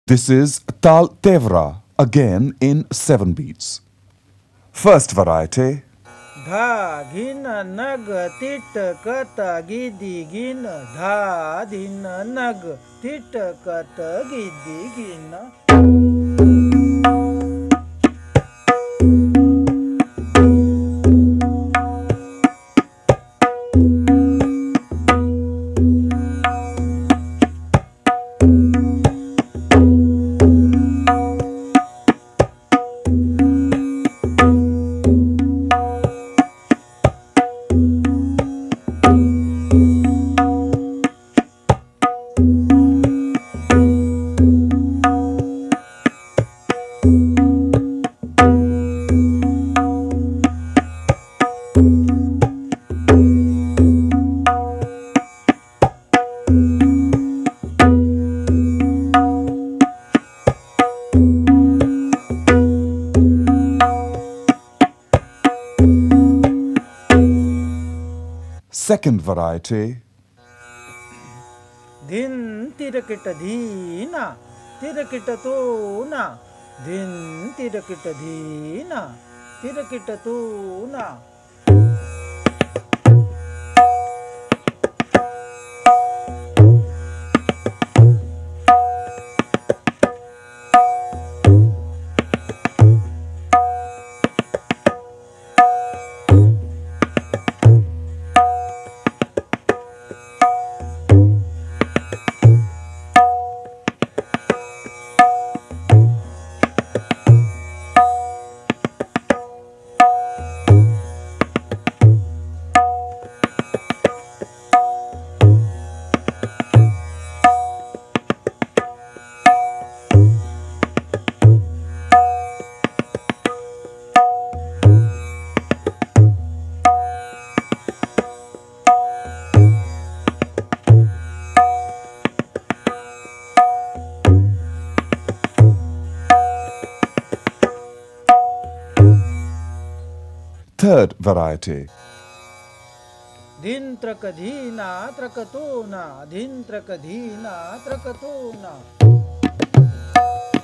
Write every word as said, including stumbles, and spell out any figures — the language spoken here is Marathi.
This is Tal Tevra, again in seven beats. First variety. धा घिन नग तिट कत गिदी गिन धा धिन नग तिट कत गिदी गिन. Second variety. धिन तिरकिट धीना तिरकिट तूना धिन तिरकिट धीना तिरकिट तूना. Third variety. धिन त्रक धीना त्रक तूना धिन त्रक धीना त्रक तूना.